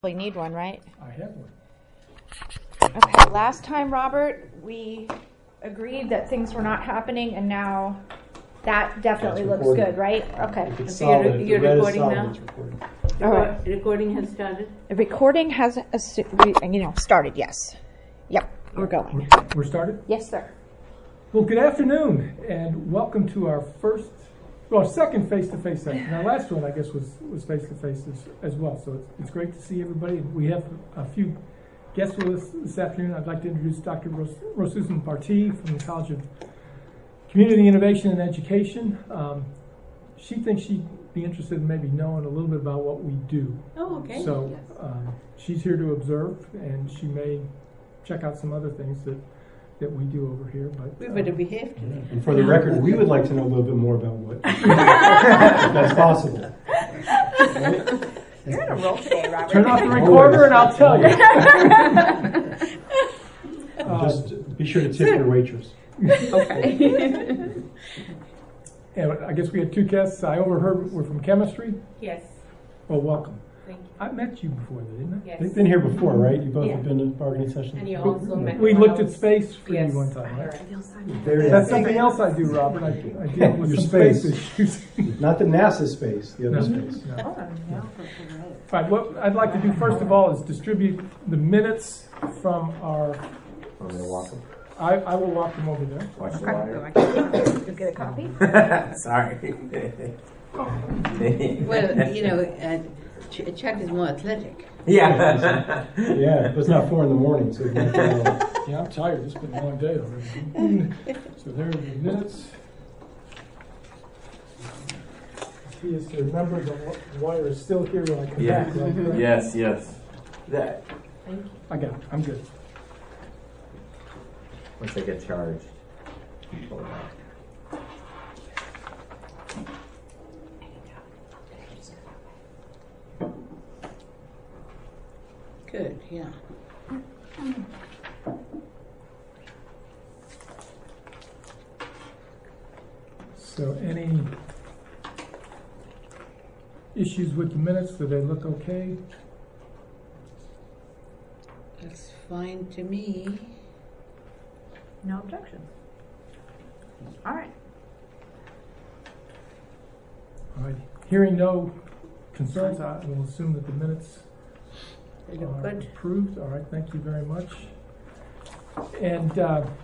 We need one, right? I have one. Okay, last time, Robert, we agreed that things were not happening, and now that definitely looks good, right? Okay. So you're recording now? All right. Recording has started? The recording has, started, yes. Yep, we're going. We're started? Yes, sir. Well, good afternoon, and welcome to our second face-to-face session. Our last one, I guess, was face-to-face as well, so it's great to see everybody. We have a few guests with us this afternoon. I'd like to introduce Dr. Rosusan Bharti from the College of Community Innovation and Education. She thinks she'd be interested in maybe knowing a little bit about what we do. Oh, okay. So she's here to observe, and she may check out some other things that we do over here. But we better behave today. And for the record, we would like to know a little bit more about what if that's possible. Right? You're in a roll today, Robert. Turn off the recorder and I'll tell you. Just be sure to tip your waitress. Okay. And I guess we had two guests. I overheard we're from chemistry. Yes. Well, welcome. Thank you. I met you before, didn't I? Yes. They've been here before, right? You both Yeah. have been in bargaining sessions? And you also met We one looked at else. space for Yes. you one time, right? Correct. There it That's is. something else I do, Robert. I deal with Your some space. issues. Not the NASA space, the other No. space. No. Oh, All right, what I'd like to do first of all is distribute the minutes from our. Want me to walk them? I will walk them over there. Watch the water. You get a copy? Sorry. Well, Chuck is more athletic. Yeah. Yeah, but it's not 4 a.m, so you can tell. Yeah, I'm tired. It's been a long day already. So there are the minutes. He is to remember the wire is still here when I come Yeah. back. Right? Yes. That. I got it. I'm good. Once they get charged. Pull it out. Good, yeah. So any issues with the minutes? Do they look okay? That's fine to me. No objections. All right. All right. Hearing no concerns, I will assume that the minutes They look are good. approved. All right. Thank you very much. And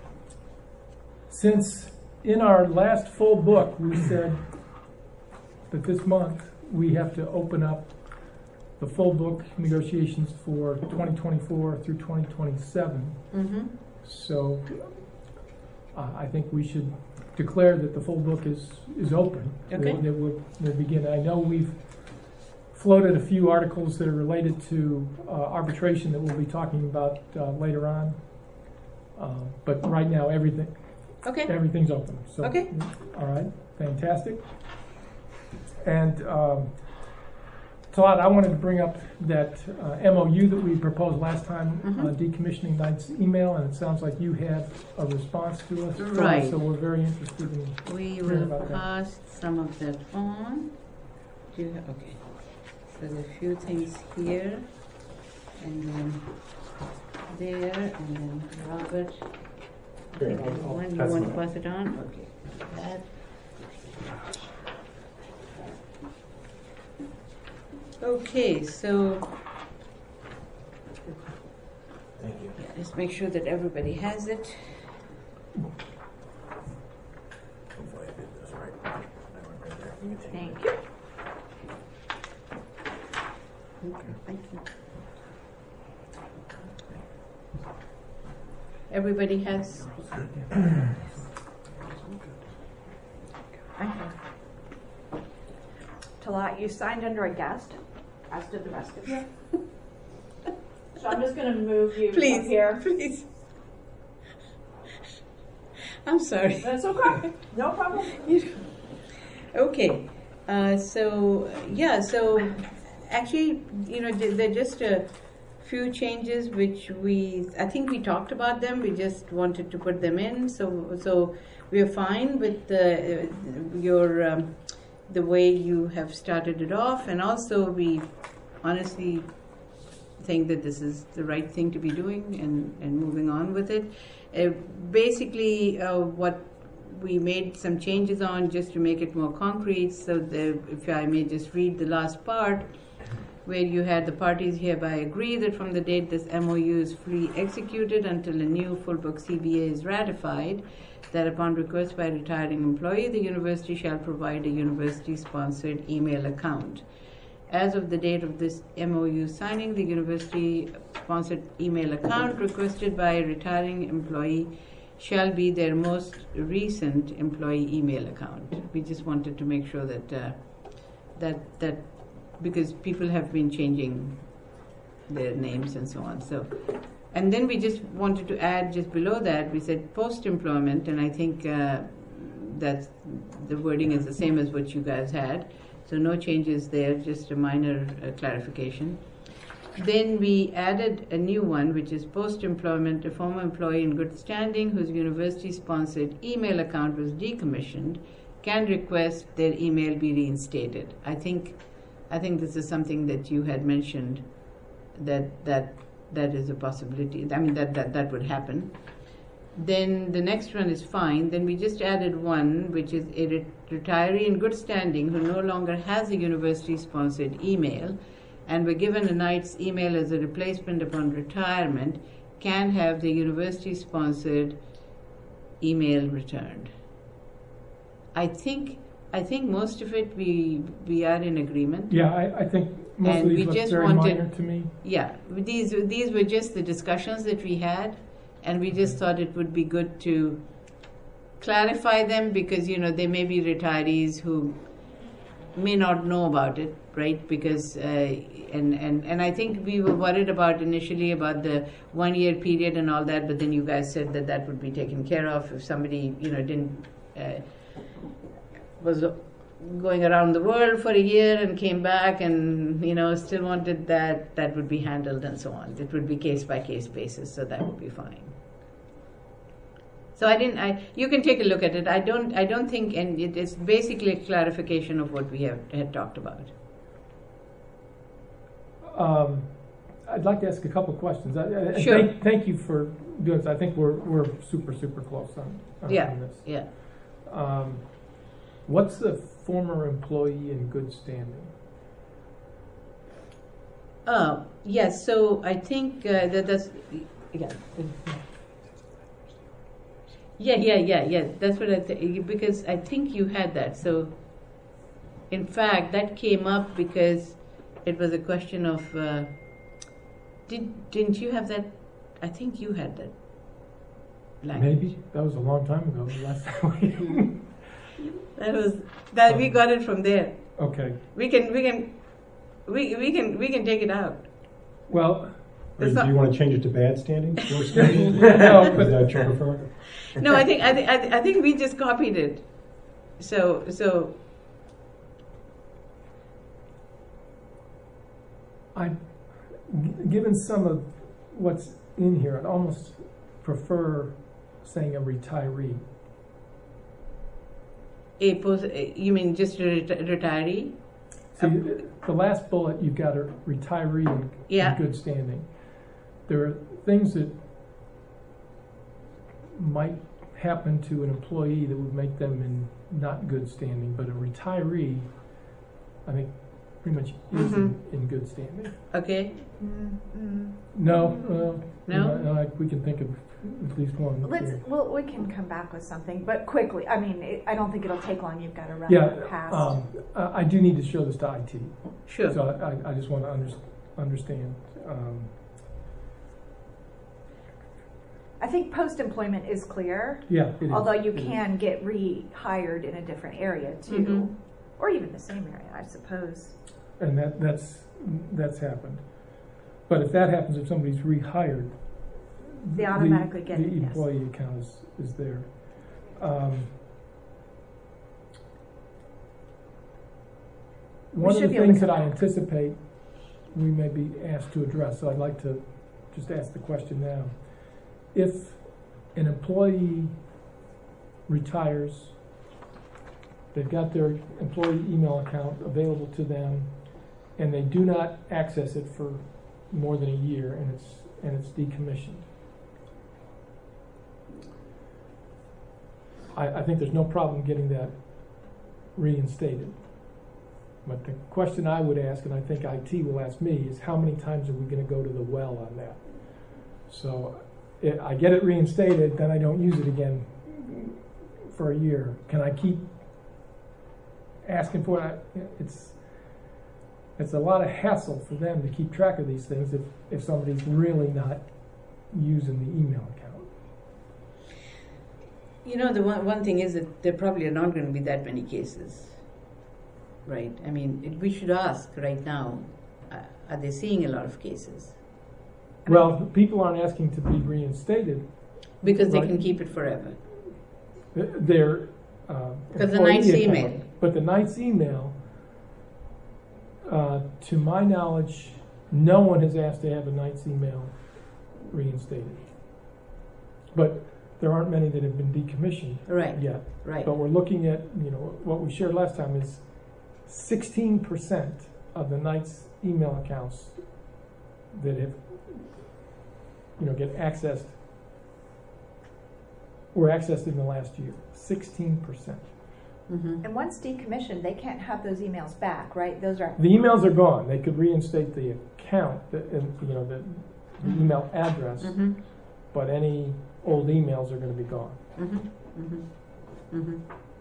since in our last full book we said that this month we have to open up the full book negotiations for 2024 through 2027. Mm-hmm. So I think we should declare that the full book is open. Okay. That we'll begin. I know we've floated a few articles that are related to arbitration that we'll be talking about later on. But right now, everything's open. So, Okay. All right. Fantastic. And Talat, I wanted to bring up that MOU that we proposed last time, decommissioning Knight's email, and it sounds like you had a response to us. Right. So we're very interested in We hearing will about that. pass some of that on. Okay. So there's a few things here, and then there, and then Robert. I think there's one. You want to pass it on? Okay. That. Okay, so Thank you. yeah, let's make sure that everybody has it. Hopefully I did this right. I went right there. You can take Thank it. you. Okay, thank you. Everybody has. Talat, you signed under a guest, as did the rest of you. So I'm just going to move you Please, up here. please. I'm sorry. That's okay. No problem. Okay, so actually, there are just a few changes which I think we talked about them. We just wanted to put them in. So we are fine with your the way you have started it off, and also we honestly think that this is the right thing to be doing and moving on with it. Basically, what we made some changes on just to make it more concrete. So if I may just read the last part, where you had the parties hereby agree that from the date this MOU is fully executed until a new full book CBA is ratified, that upon request by a retiring employee, the university shall provide a university-sponsored email account. As of the date of this MOU signing, the university-sponsored email account requested by a retiring employee shall be their most recent employee email account. We just wanted to make sure that that because people have been changing their names and so on. So, and then we just wanted to add just below that, we said post-employment, and I think that the wording is the same as what you guys had. So no changes there, just a minor clarification. Then we added a new one, which is post-employment, a former employee in good standing whose university-sponsored email account was decommissioned can request their email be reinstated. I think this is something that you had mentioned that is a possibility. I mean that would happen. Then the next one is fine. Then we just added one, which is a retiree in good standing who no longer has a university-sponsored email and were given a Knight's email as a replacement upon retirement can have the university-sponsored email returned. I think most of it we are in agreement. Yeah, I think most And of we these look just very wanted- minor to me. Yeah, these were just the discussions that we had, and we just thought it would be good to clarify them because, you know, there may be retirees who may not know about it, right? Because, and I think we were worried about initially about the 1 year period and all that, but then you guys said that would be taken care of if somebody, you know, was going around the world for a year and came back and, you know, still wanted that would be handled and so on. It would be case by case basis, so that would be fine. So you can take a look at it. I don't think, and it is basically a clarification of what we had talked about. I'd like to ask a couple of questions. Sure. Thank you for doing this. I think we're super close on this. Yeah. What's the former employee in good standing? Yes. So I think that's yeah. That's what I think, because I think you had that. So in fact, that came up because it was a question of didn't you have that? I think you had that language. Maybe that was a long time ago. The last time we got it from there. Okay. We can take it out. Well, Or It's do not- you want to change it to bad standing? Poor standing? No, Is that what you prefer? No, I think we just copied it. So given some of what's in here, I'd almost prefer saying a retiree. you mean just a retiree? See, the last bullet, you've got a retiree Yeah. in good standing. There are things that might happen to an employee that would make them in not good standing, but a retiree, I think, pretty much is in good standing. Okay. No? No? We can think of at least one. here. We can come back with something, but quickly. I mean, I don't think it'll take long. You've got to run Yeah, past. I do need to show this to IT. Sure. So I just want to understand. I think post-employment is clear, Yeah, it is. although you It is. can get rehired in a different area too, Mhm. or even the same area, I suppose. And that's happened. But if that happens, if somebody's rehired, They automatically get the it, yes. employee account is there. One of should the be able to things that come I back. anticipate we may be asked to address, so I'd like to just ask the question now. If an employee retires, they've got their employee email account available to them, and they do not access it for more than a year and it's decommissioned. I think there's no problem getting that reinstated. But the question I would ask, and I think IT will ask me, is how many times are we going to go to the well on that? So I get it reinstated, then I don't use it again for a year. Can I keep asking for it? It's a lot of hassle for them to keep track of these things if somebody's really not using the email account. You know, the one thing is that there probably are not going to be that many cases, right? I mean, we should ask right now, are they seeing a lot of cases? Well, people aren't asking to be reinstated. Because they right? can keep it forever. Their Because the Knight's employee account. email. But the Knight's email, to my knowledge, no one has asked to have a Knight's email reinstated. But there aren't many that have been decommissioned Right, yet. right. But we're looking at, what we shared last time is 16% of the Knight's email accounts that have, get accessed, were accessed in the last year. 16%. Mm-hmm. And once decommissioned, they can't have those emails back, right? Those are The emails are gone. They could reinstate the account, the email address, Mm-hmm. but any old emails are going to be gone. Mm-hmm. Mm-hmm. Mm-hmm.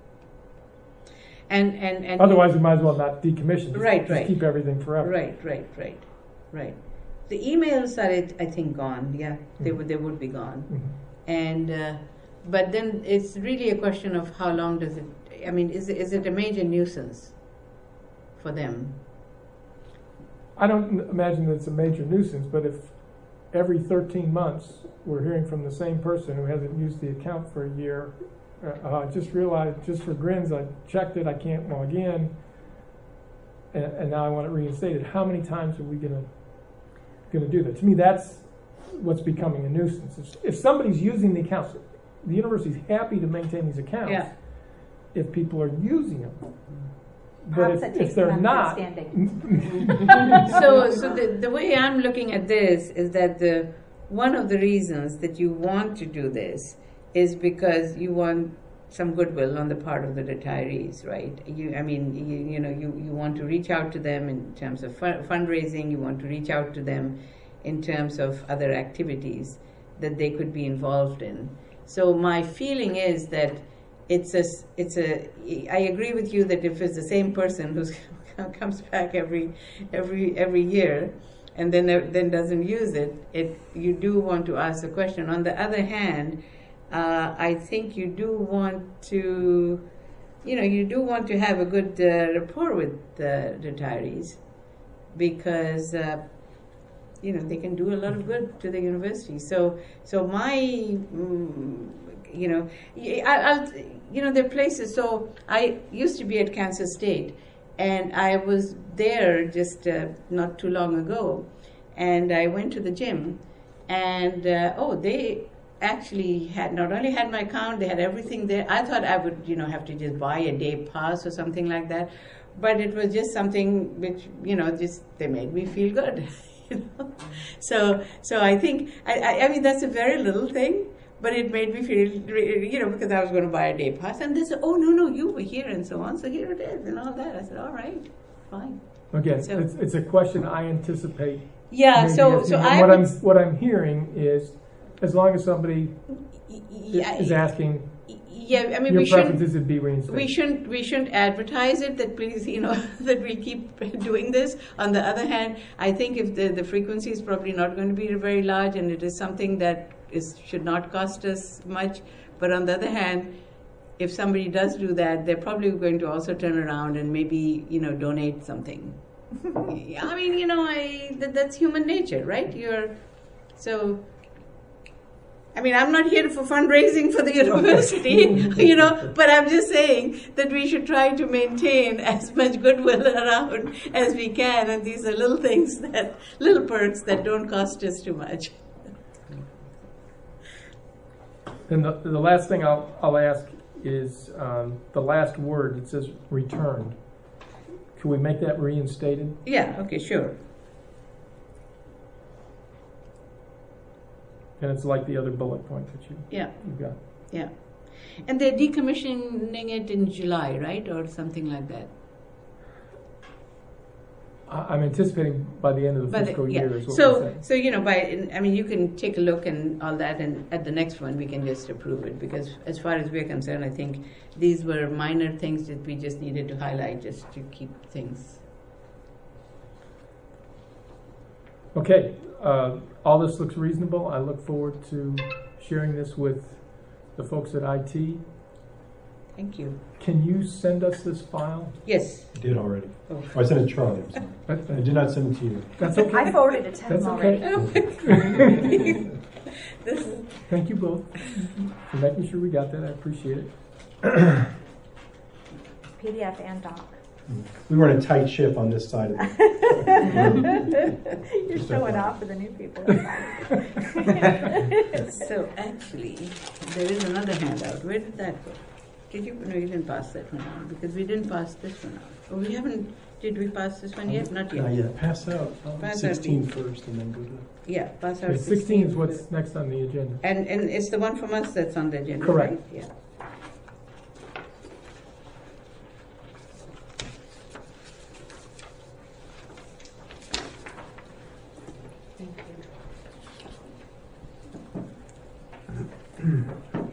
And Otherwise, we might as well not decommission. Just keep everything forever. Right. The emails are, I think, gone. Yeah, they would be gone. Mm-hmm. And but then it's really a question of how long does it? I mean, is it a major nuisance for them? I don't imagine that it's a major nuisance, but if every 13 months we're hearing from the same person who hasn't used the account for a year, I just realized, just for grins, I checked it, I can't log in, and now I want it reinstated. How many times are we going to do that? To me, that's what's becoming a nuisance. If somebody's using the accounts, the university's happy to maintain these accounts if people are using them. But if they're not, So the way I'm looking at this is that one of the reasons that you want to do this is because you want some goodwill on the part of the retirees, right? You want to reach out to them in terms of fundraising. You want to reach out to them in terms of other activities that they could be involved in. So my feeling is that I agree with you that if it's the same person who comes back every year and then doesn't use it, you do want to ask the question. On the other hand, I think you do want to have a good rapport with the retirees because they can do a lot of good to the university. So my there are places. So I used to be at Kansas State, and I was there just not too long ago, and I went to the gym, and they actually had not only had my account, they had everything there. I thought I would have to just buy a day pass or something like that, but it was just something which they made me feel good. So I think I mean that's a very little thing, but it made me feel because I was going to buy a day pass, and they said, "Oh no, you were here," and so on. So here it is, and all that. I said, "All right, fine." Again, So, it's a question I anticipate. Yeah. So what I'm hearing is, as long as somebody is asking. Yeah, I mean, your preferences would be reinstated. We shouldn't advertise it that please, that we keep doing this. On the other hand, I think if the frequency is probably not going to be very large, and it is something that should not cost us much. But on the other hand, if somebody does do that, they're probably going to also turn around and maybe donate something. I mean, that's human nature, right? I mean, I'm not here for fundraising for the university, but I'm just saying that we should try to maintain as much goodwill around as we can, and these are little things little perks that don't cost us too much. And the last thing I'll ask is the last word. It says returned. Can we make that reinstated? Yeah, okay, sure. And it's like the other bullet point that you Yeah, got. yeah. And they're decommissioning it in July, right? Or something like that. I'm anticipating by the end of the But fiscal yeah. year is what we're So, saying. so I mean, you can take a look and all that, and at the next one we can just approve it, because as far as we're concerned, I think these were minor things that we just needed to highlight just to keep things. Okay, all this looks reasonable. I look forward to sharing this with the folks at IT. Thank you. Can you send us this file? Yes. I did already. Oh. Oh, I sent it to Charlie, I'm sorry. I did not send it to you. That's okay. I forwarded it to That's him already. okay. This is, Thank you both for making sure we got that. I appreciate it. PDF and doc. We were in a tight ship on this side of it. You're showing off for the new people. so actually, there is another handout. Where did that go? Did you? No, you didn't pass that one out, because we didn't pass this one out. Oh, we haven't. Did we pass this one yet? Not yet. Not yet. Pass out Pass out 16 the- first and then go to... Yeah, pass out. Okay, 16 is what's next on the agenda. And it's the one from us that's on the agenda, Correct. right? Yeah. Thank you.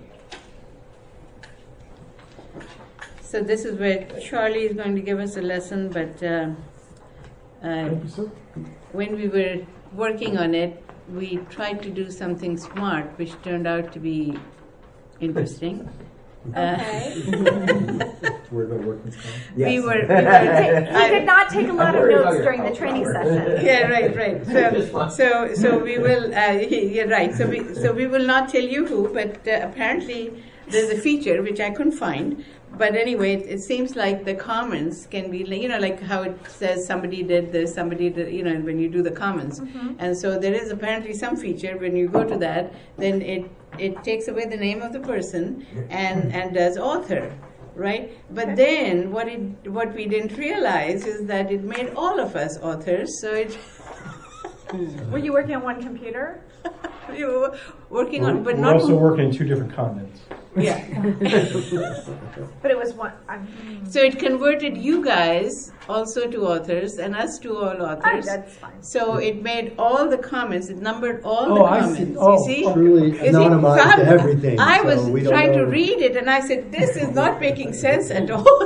So this is where Charlie is going to give us a lesson, but Thank you, sir. when we were working on it, we tried to do something smart, which turned out to be interesting. Okay. Word about working time. We were He did not take a lot of notes during the training session. yeah, right. So we will. Yeah, right. So we will not tell you who, but apparently there's a feature which I couldn't find. But anyway, it seems like the comments can be, like how it says somebody did this, somebody did, when you do the comments. Mm-hmm. And so there is apparently some feature when you go to that, then it takes away the name of the person and does author, right? But then what we didn't realize is that it made all of us authors. So it Were you working on one computer? we were working on, but We're not also working in 2 different continents. yeah. But it was one. So it converted you guys also to authors and us to all authors. That's fine. So it made all the comments, it numbered all Oh, the I comments. see. Oh, you see? Truly You see? anonymized So everything. I so was we don't trying to know. read it and I said, this is not making sense at all.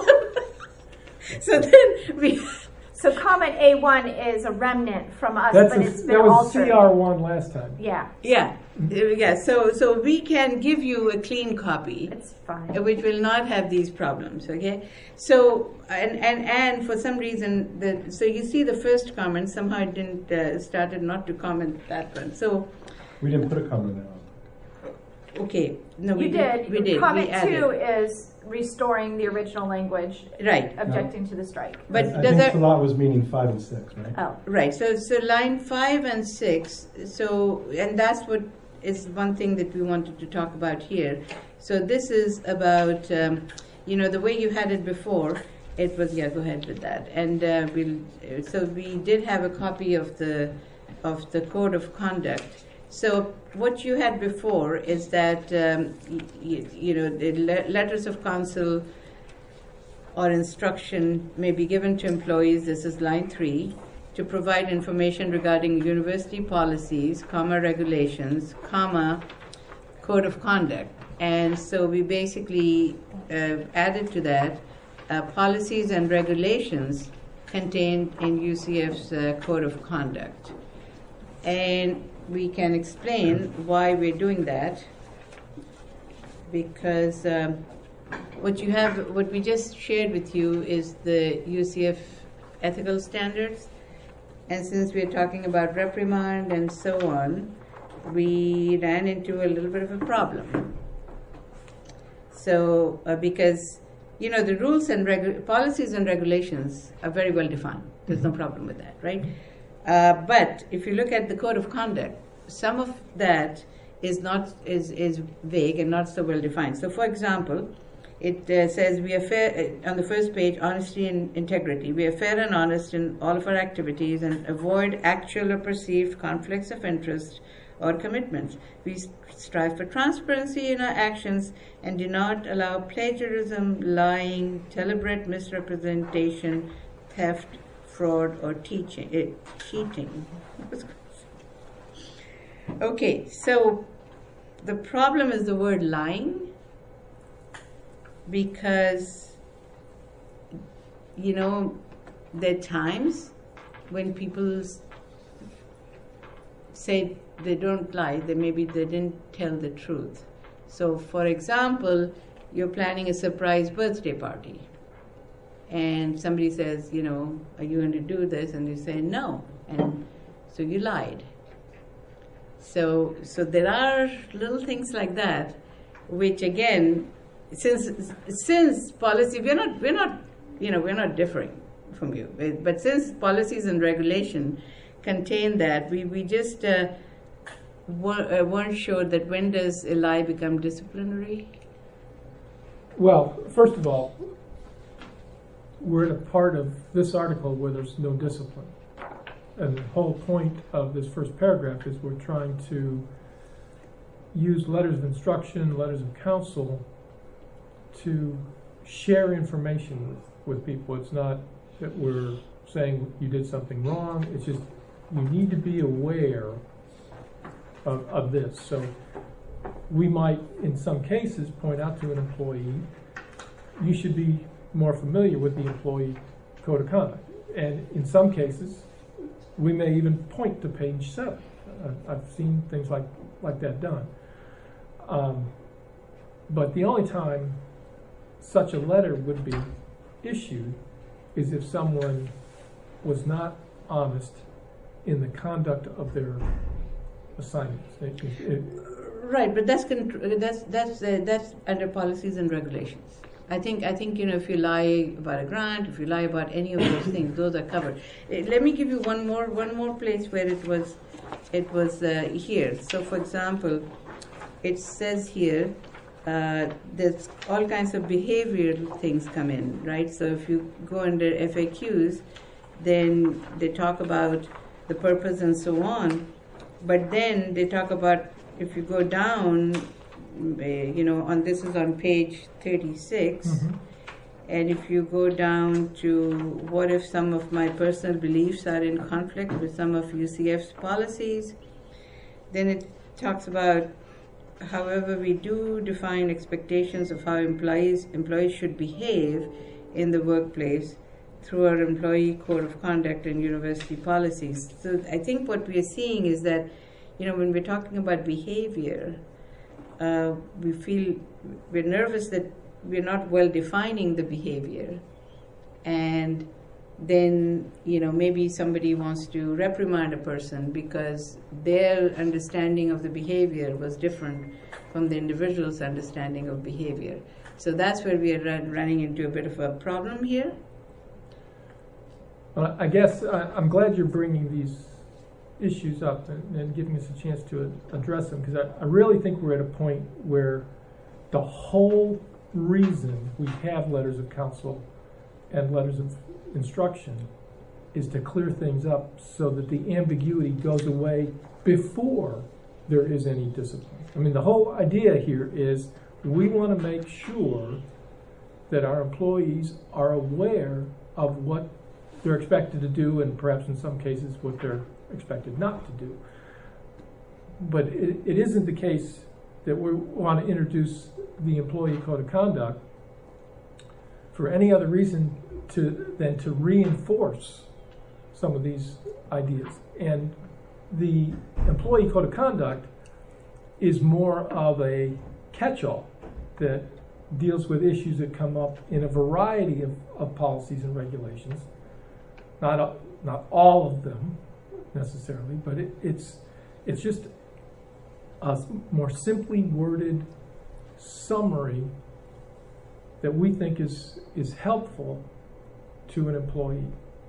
So then we... So comment A1 is a remnant from us, That's but it's been that was altered. CR1 last time. Yeah, Yeah. So we can give you a clean copy. it's fine. Which will not have these problems, okay? So, and for some reason, so you see the first comment, somehow it didn't, started not to comment that one. So, We didn't put a comment on. okay, no, we You did. We did. Comment we added. 2 is restoring the original language, Right, objecting to the strike. but I does think that... Salat was meaning 5 and 6, right? Oh, Right, so line 5 and 6, so, and that's what is one thing that we wanted to talk about here. So this is about, the way you had it before, it was, go ahead with that. And so we did have a copy of the Code of Conduct. So what you had before is that, the letters of counsel or instruction may be given to employees, this is line 3, to provide information regarding university policies, regulations, code of conduct. And so we basically added to that policies and regulations contained in UCF's code of conduct. And we can explain why we're doing that, because what we just shared with you is the UCF ethical standards. And since we're talking about reprimand and so on, we ran into a little bit of a problem. So, because, the rules and policies and regulations are very well defined. There's no problem with that, right? But if you look at the code of conduct, some of that is vague and not so well defined. So, for example, it says we are fair, on the first page, honesty and integrity. We are fair and honest in all of our activities and avoid actual or perceived conflicts of interest or commitments. We strive for transparency in our actions and do not allow plagiarism, lying, deliberate misrepresentation, theft, fraud, or cheating. Okay, so the problem is the word lying, because, you know, there are times when people say they don't lie, they didn't tell the truth. So, for example, you're planning a surprise birthday party, and somebody says, you know, are you going to do this? And you say no, and so you lied. So there are little things like that, which again, since policy, we're not differing from you, but since policies and regulation contain that, we just weren't sure that when does a lie become disciplinary? Well, first of all, we're at a part of this article where there's no discipline. And the whole point of this first paragraph is we're trying to use letters of instruction, letters of counsel to share information with people. It's not that we're saying you did something wrong. It's just you need to be aware of this. So we might, in some cases, point out to an employee, you should be more familiar with the employee code of conduct. And in some cases, we may even point to page 7. I've seen things like that done. But the only time such a letter would be issued is if someone was not honest in the conduct of their assignments. Right, but that's under policies and regulations. I think if you lie about a grant, if you lie about any of those things, those are covered. Let me give you one more place where it was here. So, for example, it says here there's all kinds of behavioral things come in, right? So if you go under FAQs, then they talk about the purpose and so on, but then they talk about, if you go down, this is on page 36, and if you go down to what if some of my personal beliefs are in conflict with some of UCF's policies, then it talks about, however, we do define expectations of how employees should behave in the workplace through our employee code of conduct and university policies. So I think what we are seeing is that, when we're talking about behavior, we feel we're nervous that we're not well defining the behavior, and then maybe somebody wants to reprimand a person because their understanding of the behavior was different from the individual's understanding of behavior. So that's where we are running into a bit of a problem here. Well, I guess I'm glad you're bringing these issues up and giving us a chance to address them, because I really think we're at a point where the whole reason we have letters of counsel and letters of instruction is to clear things up so that the ambiguity goes away before there is any discipline. I mean, the whole idea here is we want to make sure that our employees are aware of what they're expected to do, and perhaps in some cases what they're expected not to do. But it isn't the case that we want to introduce the employee code of conduct for any other reason than to reinforce some of these ideas. And the employee code of conduct is more of a catch-all that deals with issues that come up in a variety of policies and regulations. Not all of them necessarily, but it's just a more simply worded summary that we think is helpful to an employee.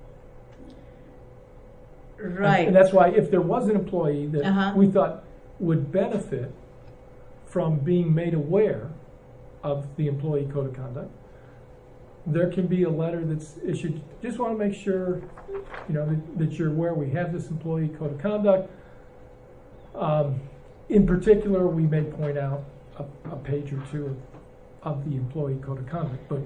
Right. And that's why if there was an employee that we thought would benefit from being made aware of the employee code of conduct, there can be a letter that's issued. Just want to make sure, that you're aware we have this employee code of conduct. In particular, we may point out a page or two of the employee code of conduct, but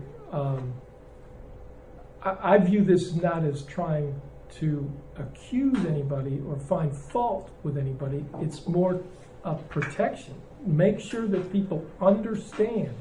I view this not as trying to accuse anybody or find fault with anybody. It's more of protection. Make sure that people understand.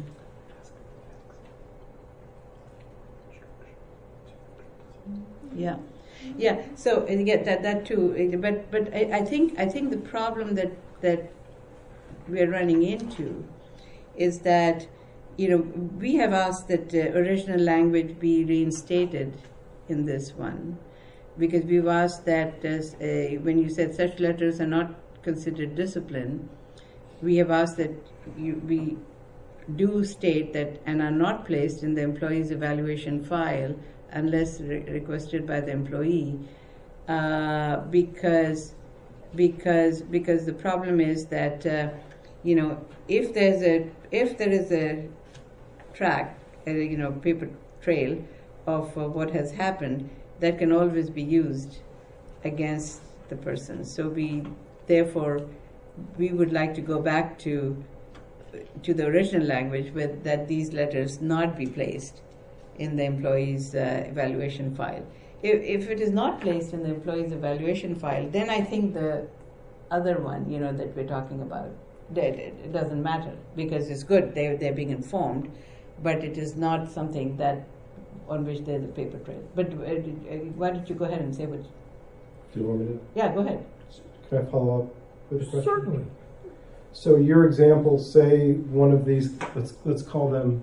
Yeah, yeah. So yeah, that too. But I think the problem that we're running into is that, you know, we have asked that original language be reinstated in this one, because we've asked that when you said such letters are not considered discipline, we have asked that we do state that and are not placed in the employee's evaluation file unless requested by the employee, because the problem is that you know, if there is a track, paper trail of what has happened, that can always be used against the person. So therefore we would like to go back to the original language, with that these letters not be placed in the employee's evaluation file. If it is not placed in the employee's evaluation file, then I think the other one, that we're talking about, it doesn't matter, because it's good, they're being informed, but it is not something that on which there's a paper trail. But why don't you go ahead and say what? Do you want me to? Yeah, go ahead. Can I follow up with a question? Certainly. So your example, say one of these, let's call them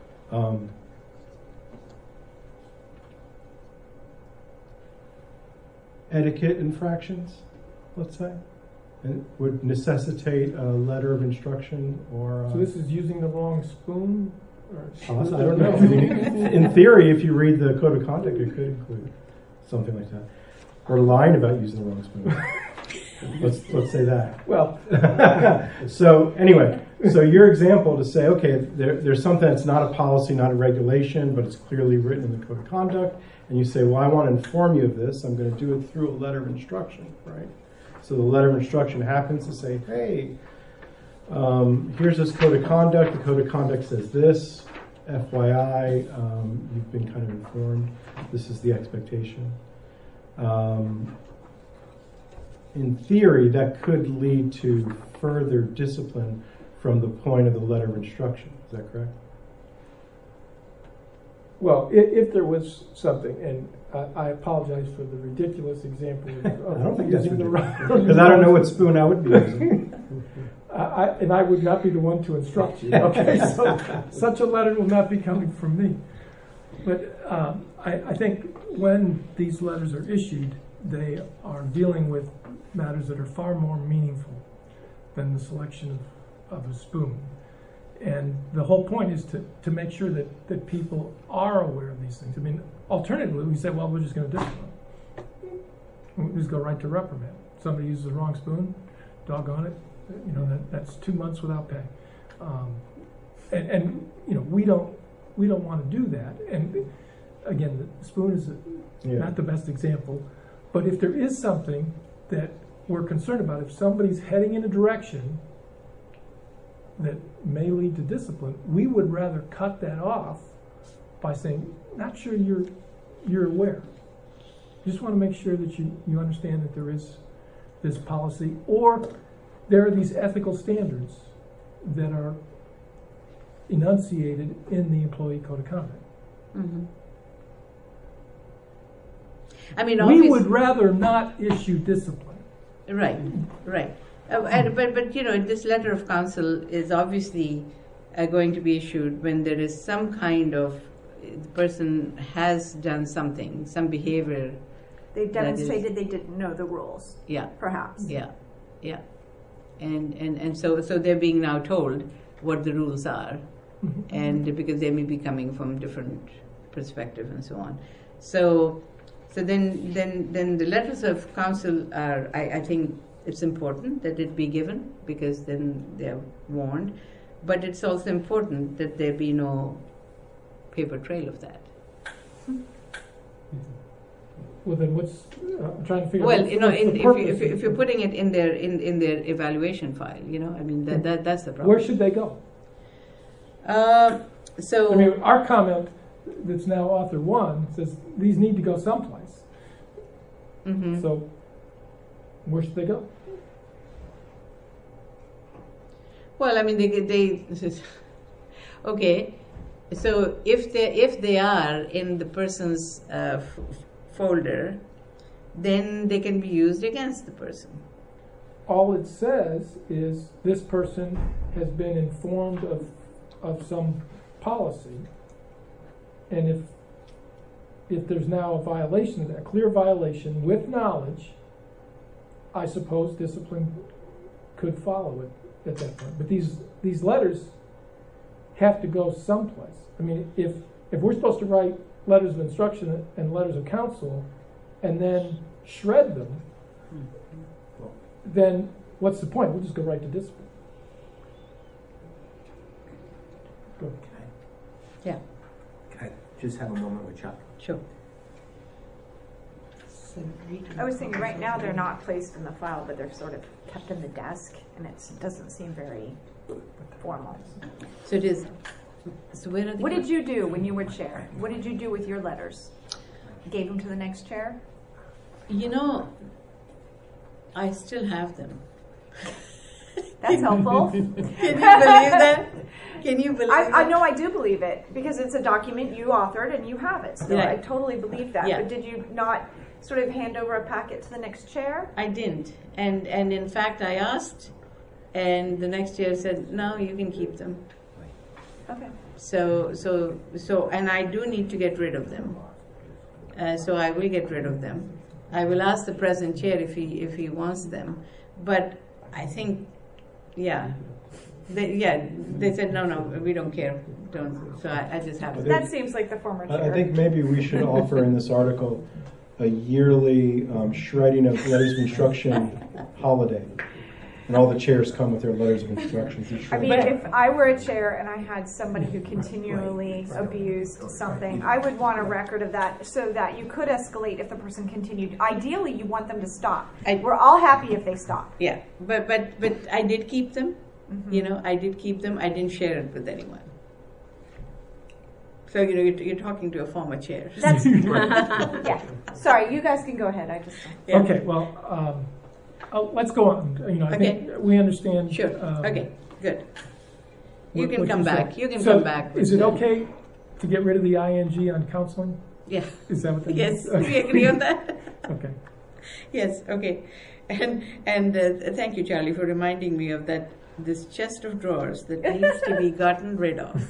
etiquette infractions, let's say, and would necessitate a letter of instruction or. So this is using the wrong spoon? I don't know. I mean, in theory, if you read the code of conduct, it could include something like that, or lying about using the wrong spoon. let's say that. Well, so anyway, so your example to say, okay, there's something that's not a policy, not a regulation, but it's clearly written in the code of conduct, and you say, well, I want to inform you of this. I'm going to do it through a letter of instruction, right? So the letter of instruction happens to say, hey, here's this code of conduct. The code of conduct says this. FYI, you've been kind of informed. This is the expectation. In theory, that could lead to further discipline from the point of the letter of instruction. Is that correct? well, if there was something, and I apologize for the ridiculous example of I don't think that's using the ridiculous. wrong. Because I don't know what spoon I would be using. And I would not be the one to instruct you. Okay, so such a letter will not be coming from me. But I think when these letters are issued, they are dealing with matters that are far more meaningful than the selection of a spoon. And the whole point is to make sure that people are aware of these things. I mean, alternatively, we say, well, we're just going to discipline. We just go right to reprimand. Somebody uses the wrong spoon, doggone it. You know, that's 2 months without pay. And you know, we don't want to do that. And again, the spoon is not the best example. But if there is something that we're concerned about, if somebody's heading in a direction that may lead to discipline, we would rather cut that off by saying, not sure you're aware. Just want to make sure that you understand that there is this policy, or there are these ethical standards that are enunciated in the Employee Code of Conduct. Mm-hmm. I mean, we would rather not issue discipline. Right. But you know, this letter of counsel is obviously going to be issued when there is some kind of, the person has done something, some behavior. They demonstrated they didn't know the rules. Yeah. Perhaps. Yeah. And so they're being now told what the rules are, and because they may be coming from different perspective and so on. So then the letters of counsel are, I think it's important that it be given, because then they're warned, but it's also important that there be no paper trail of that. Well, then what's, I'm trying to figure out. Well, what's- you know, what's the if purpose of you're it? putting it in their evaluation file, you know, I mean that's the problem. Where should they go? So I mean, our comment that's now author one says these need to go someplace. mhm. So where should they go? Well, I mean they okay. So if they are in the person's folder, then they can be used against the person. All it says is this person has been informed of some policy, and if there's now a violation, a clear violation with knowledge, I suppose discipline could follow it at that point. But these letters have to go someplace. I mean, if we're supposed to write letters of instruction and letters of counsel and then shred them, then what's the point? We'll just go right to discipline. Go. Yeah, Can I just have a moment with Chuck? sure. I was thinking right now they're not placed in the file, but they're sort of kept in the desk, and it doesn't seem very formal. So it is. So where are they? What did you do when you were chair? What did you do with your letters? Gave them to the next chair? You know, I still have them. That's helpful. Can you believe that? Can you believe I that? know I do believe it because it's a document you authored and you have it. So Yeah. I totally believe that. Yeah. But did you not sort of hand over a packet to the next chair? I didn't, and in fact I asked, and the next year said, no, you can keep them. Okay. So, and I do need to get rid of them. So I will get rid of them. I will ask the present chair if he wants them, but I think, yeah, they said no, we don't care, don't. So I just have to. That seems like the former chair. I think maybe we should offer in this article a yearly shredding of letters of instruction holiday. And all the chairs come with their letters of instructions. I mean, if I were a chair and I had somebody who continually abused something, I would want a record of that so that you could escalate if the person continued. Ideally, you want them to stop. We're all happy if they stop. Yeah, but I did keep them. Mm-hmm. You know, I did keep them. I didn't share it with anyone. So you know, you're talking to a former chair. That's yeah. Sorry, you guys can go ahead. I just Yeah. Okay, well, let's go on. You know, I think we understand. Sure. Okay. Good. You what can come you back. said. You can So come back. Is it okay to get rid of the ing on counseling? Yeah. Is that what that Yes. means? We agree on that. Okay. Yes. Okay. And thank you, Charlie, for reminding me of that. This chest of drawers that needs to be gotten rid of.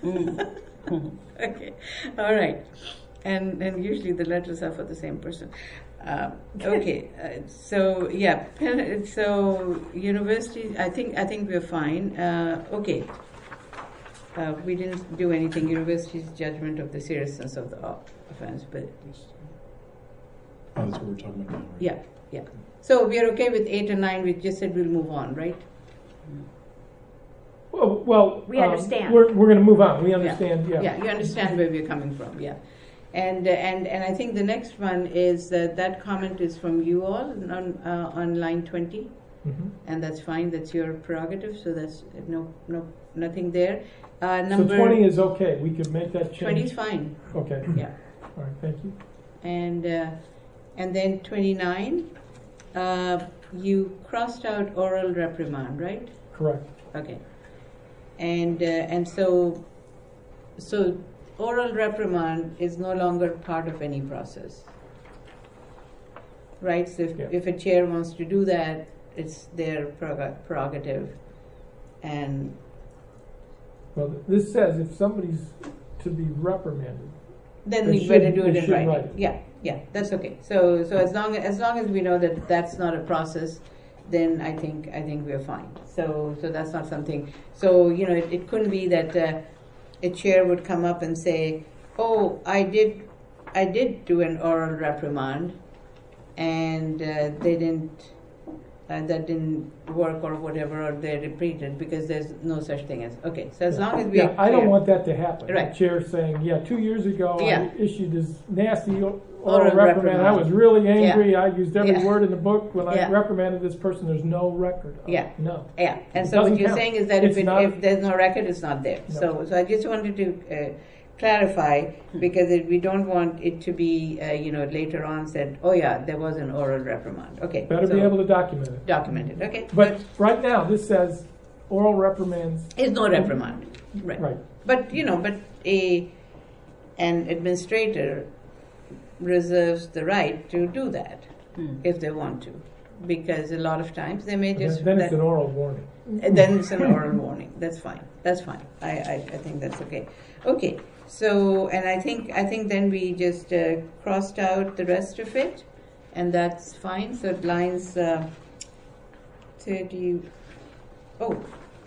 Okay. All right. And usually the letters are for the same person. Okay. So yeah. So university. I think we're fine. Okay. We didn't do anything. University's judgment of the seriousness of the offense, but that's what we're talking about now. Right? yeah. Yeah. So we are okay with 8 and 9. We just said we'll move on, right? Well, We understand. We're going to move on. We understand. Yeah. Yeah, you understand where we're coming from. Yeah, and I think the next one is that comment is from you all on line 20, Mm-hmm. and that's fine. That's your prerogative. So that's nothing there. So Number 20 is okay. We could make that change. 20 is fine. Okay. Yeah, All right. Thank you. and then 29, you crossed out oral reprimand, right? Correct. Okay. And so oral reprimand is no longer part of any process, right? So if a chair wants to do that, it's their prerogative. And Well, this says if somebody's to be reprimanded, then They we better should- do it they in should writing. write it. Yeah, that's okay. So as long as we know that that's not a process, then I think we're fine. So that's not something. So you know, it couldn't be that a chair would come up and say, "Oh, I did do an oral reprimand, and they didn't that didn't work or whatever, or they're repeated, because there's no such thing as, okay, so as long as we Yeah, I don't want that to happen. Right. The chair saying, yeah, 2 years ago, Yeah. I issued this nasty oral Oral reprimand. I was really angry. Yeah. I used every Yeah. word in the book when Yeah. I reprimanded this person. There's no record of Yeah. it. No. Yeah, and It so what doesn't you're count. saying is that It's not- if there's no record, it's not there. No. So I just wanted to clarify, because we don't want it to be, later on said, oh yeah, there was an oral reprimand. Okay. Better be able to document it. document it. Okay. But right now, this says oral reprimands. It's no reprimand. Right. Right. But an administrator reserves the right to do that if they want to, because a lot of times they may just Then it's an oral warning. and then it's an oral warning. That's fine. That's fine. I think that's okay. Okay. So, and I think then we just crossed out the rest of it, and that's fine. So lines 30. Oh.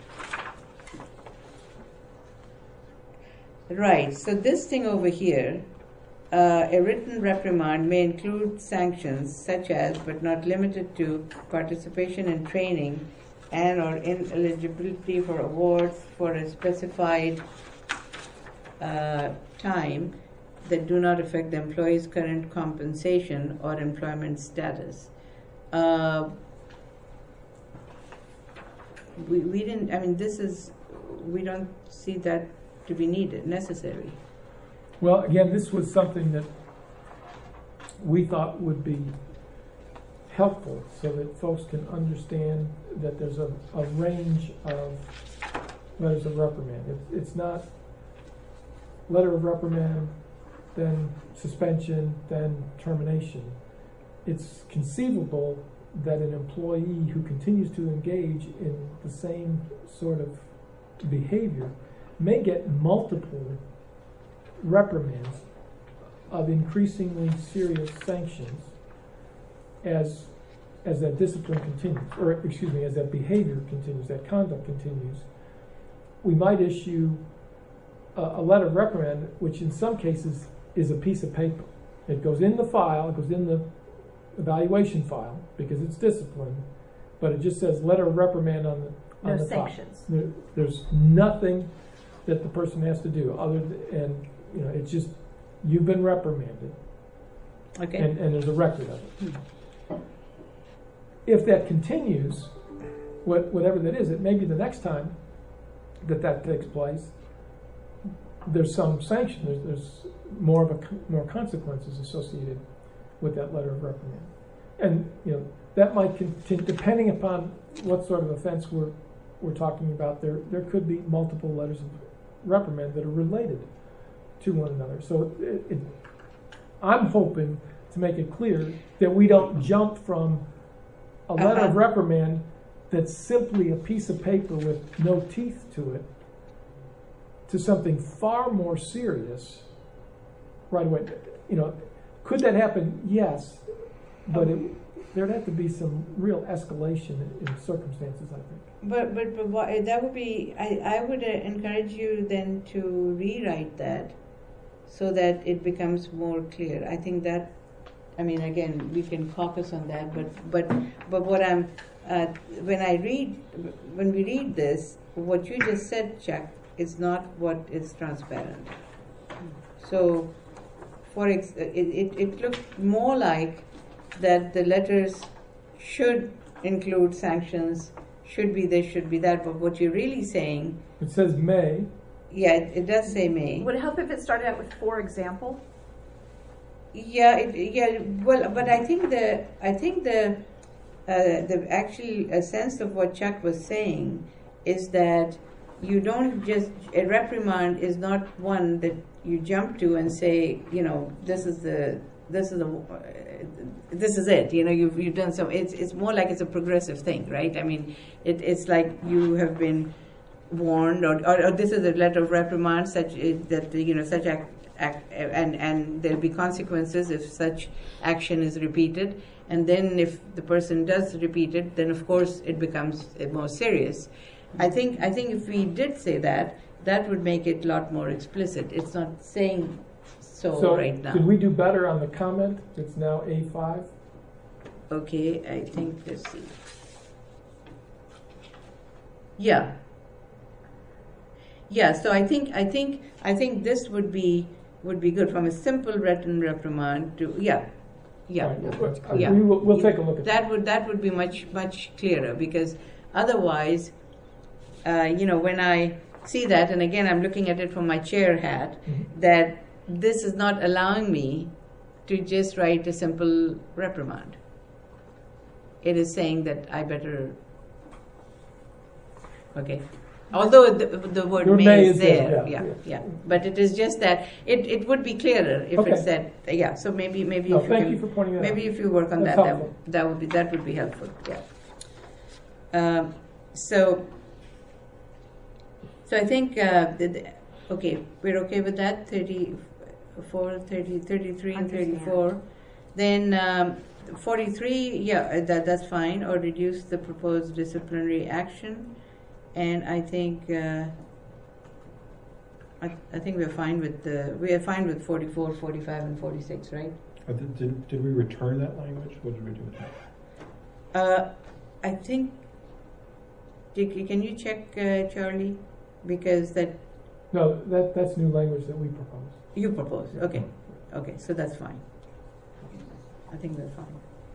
Right. So this thing over here, a written reprimand may include sanctions such as, but not limited to, participation in training and or ineligibility for awards for a specified time that do not affect the employee's current compensation or employment status. We didn't. I mean, we don't see that to be necessary. Well, again, this was something that we thought would be helpful so that folks can understand that there's a range of letters of reprimand. It's not letter of reprimand, then suspension, then termination. It's conceivable that an employee who continues to engage in the same sort of behavior may get multiple reprimands of increasingly serious sanctions as that discipline continues, or excuse me, as that behavior continues, that conduct continues. We might issue a letter of reprimand, which in some cases is a piece of paper. It goes in the file, it goes in the evaluation file because it's discipline, but it just says letter of reprimand on the top. sanctions. There's nothing that the person has to do other than, it's just you've been reprimanded, Okay. and there's a record of it. If that continues, whatever that is, it may be the next time that takes place, there's some sanction. There's more consequences associated with that letter of reprimand, and that might continue depending upon what sort of offense we're talking about. There could be multiple letters of reprimand that are related to one another. So I'm hoping to make it clear that we don't jump from a letter of reprimand that's simply a piece of paper with no teeth to it to something far more serious right away. Could that happen? Yes, but there'd have to be some real escalation in circumstances, I think. But that would be. I would encourage you then to rewrite that so that it becomes more clear. I think that. I mean, again, we can caucus on that, but what I'm when we read this, what you just said, Chuck, is not what is transparent. So, it looked more like that the letters should include sanctions, should be this, should be that, but what you're really saying... It says may. Yeah, it does say may. Would it help if it started out with for example? Well, but I think the actual sense of what Chuck was saying is that you don't just, a reprimand is not one that you jump to and say, this is it. You've done some. It's more like it's a progressive thing, right? I mean, it's like you have been warned, or this is a letter of reprimand, such that such act, and there'll be consequences if such action is repeated. And then if the person does repeat it, then of course it becomes more serious. I think if we did say that would make it a lot more explicit. It's not saying so right now. Could we do better on the comment? It's now A5. Okay, I think, let's see. Yeah. Yeah, so I think this would be good from a simple written reprimand to yeah. Right, we'll take a look at That would be much clearer, because otherwise, when I see that, and again I'm looking at it from my chair hat, that this is not allowing me to just write a simple reprimand. It is saying that I better. Okay. Although the word Your may is there, yeah. But it is just that it would be clearer if Okay. it said, So maybe if thank you you for pointing that maybe out. if you work on That's that, helpful. that would be helpful. Yeah. So I think okay, we're okay with that. 34, 30, 33, and 34. Then 43, that's fine. Or reduce the proposed disciplinary action. And I think I think we're fine with 44, 45, and 46, right? Did we return that language? What did we do with that? I think. Can you check, Charlie? Because No, that's new language that we propose. you propose. Okay, so that's fine. I think we're fine.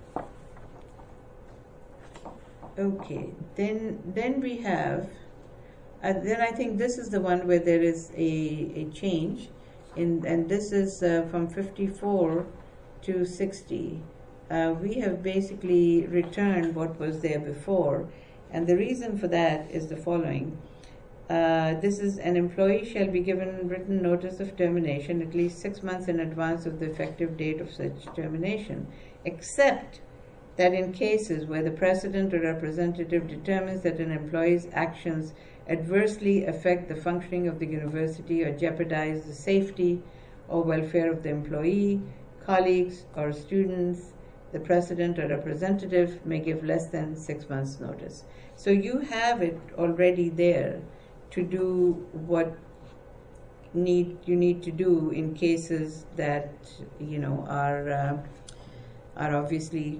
Okay, then we have. Then I think this is the one where there is a change, and this is from 54 to 60. We have basically returned what was there before, and the reason for that is the following. This is an employee shall be given written notice of termination at least 6 months in advance of the effective date of such termination, except that in cases where the president or representative determines that an employee's actions adversely affect the functioning of the university or jeopardize the safety or welfare of the employee, colleagues, or students, the president or representative may give less than 6 months' notice. So you have it already there to do what you need to do in cases that are obviously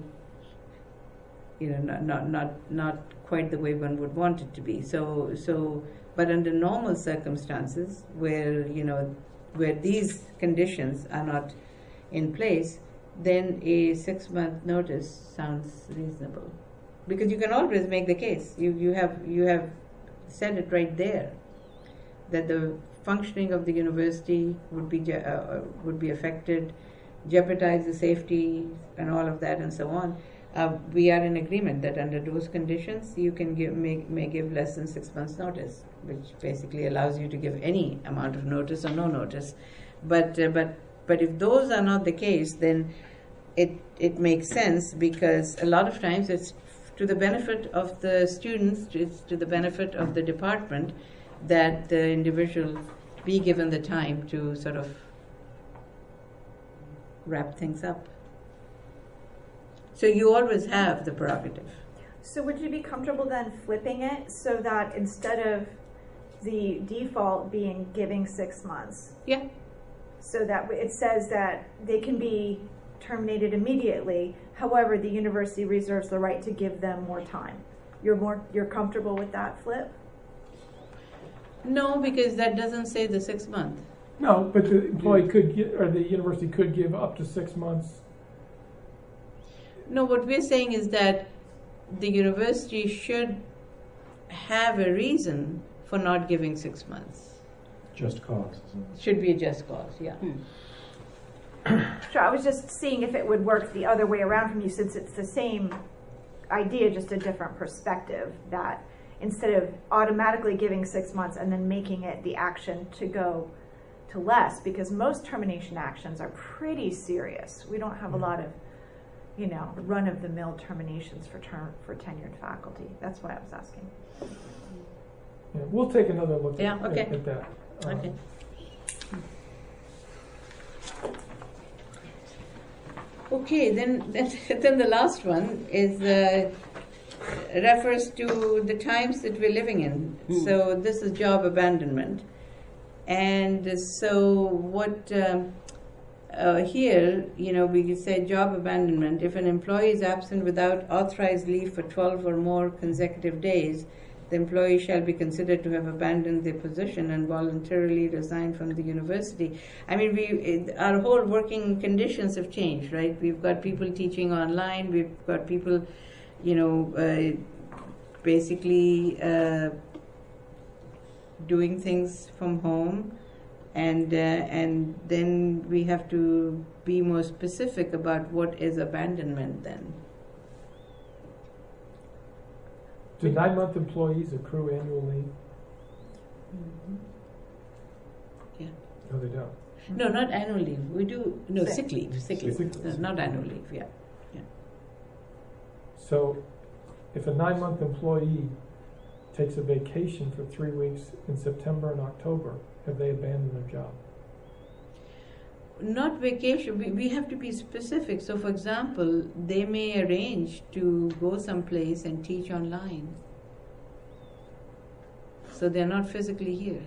not quite the way one would want it to be. So but under normal circumstances where these conditions are not in place, then a 6 month notice sounds reasonable, because you can always make the case. You have said it right there that the functioning of the university would be affected, jeopardize the safety and all of that and so on. We are in agreement that under those conditions you can may give less than 6 months notice, which basically allows you to give any amount of notice or no notice. But if those are not the case, then it makes sense, because a lot of times it's to the benefit of the students, it's to the benefit of the department that the individual be given the time to sort of wrap things up. So you always have the prerogative. So would you be comfortable then flipping it so that instead of the default being giving 6 months, Yeah. so that it says that they can be terminated immediately, however, the university reserves the right to give them more time? You're comfortable with that flip? No, because that doesn't say the 6 month. No, but the employee or the university could give up to 6 months. No, what we're saying is that the university should have a reason for not giving 6 months. Just cause. Isn't it? Should be a just cause, yeah. Sure, I was just seeing if it would work the other way around from you, since it's the same idea, just a different perspective, that instead of automatically giving 6 months and then making it the action to go to less, because most termination actions are pretty serious. We don't have a lot of, run-of-the-mill terminations for tenured faculty. That's why I was asking. Yeah, we'll take another look Yeah, okay. at that. Okay. Okay, then the last one is refers to the times that we're living in. So this is job abandonment, and so what here, we say job abandonment. If an employee is absent without authorized leave for 12 or more consecutive days, the employee shall be considered to have abandoned their position and voluntarily resigned from the university. I mean, our whole working conditions have changed, right? We've got people teaching online. We've got people, basically doing things from home, and then we have to be more specific about what is abandonment then. Do 9-month employees accrue annual leave? Yeah. No, they don't. No, not annual leave. We do sick leave. Sick leave. Sick leave. Not annual leave. Yeah. So, if a 9-month employee takes a vacation for 3 weeks in September and October, have they abandoned their job? Not vacation. We have to be specific. So, for example, they may arrange to go someplace and teach online. So they're not physically here.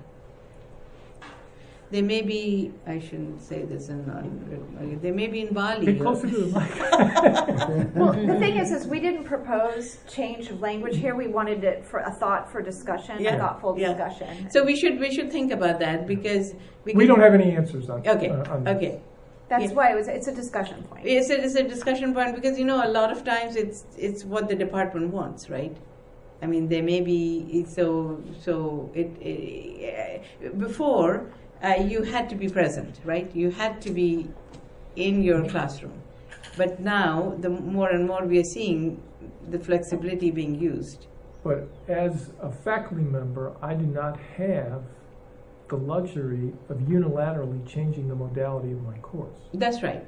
They may be, I shouldn't say this, they may be in Bali. Get closer to the mic. Well, the thing is we didn't propose change of language here. We wanted it for a thought for discussion, a thoughtful discussion. So we should think about that because we don't have any answers on. Okay. On this. Okay. That's why it's a discussion point. It's a discussion point because a lot of times it's what the department wants, right? I mean, there may be before. You had to be present, right? You had to be in your classroom. But now, the more and more we are seeing the flexibility being used. But as a faculty member, I do not have the luxury of unilaterally changing the modality of my course. That's right.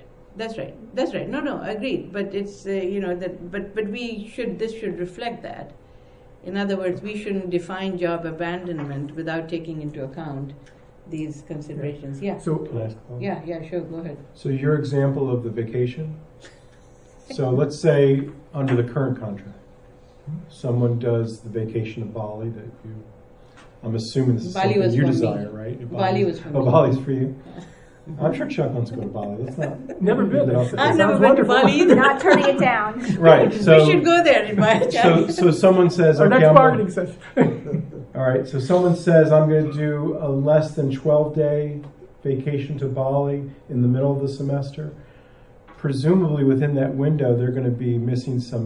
No, agreed. But it's but this should reflect that. In other words, we shouldn't define job abandonment without taking into account these considerations. Yeah. So Yeah, sure, go ahead. So your example of the vacation. So let's say under the current contract, someone does the vacation to Bali that you. I'm assuming this is Bali something was you for me. desire, right? Bali was for me. Bali's for you. I'm sure Chuck wants to go to Bali. That's not. never been. I've never been to Bali either. Not turning it down. Right. So we should go there in my So someone says, Our okay, next I'm bargaining session. all right. So someone says, I'm going to do a less than 12-day vacation to Bali in the middle of the semester. Presumably within that window, they're going to be missing some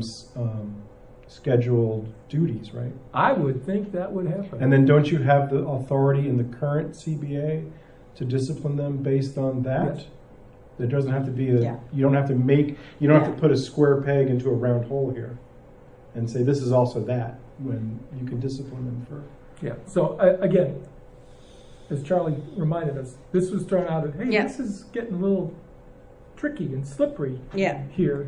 scheduled duties, right? I would think that would happen. And then don't you have the authority in the current CBA to discipline them based on that? Yes. There doesn't have to be Yeah. you don't have to have to put a square peg into a round hole here and say this is also that, when you can discipline them for. Yeah. So again, as Charlie reminded us, this was thrown out at, hey, this is getting a little tricky and slippery here.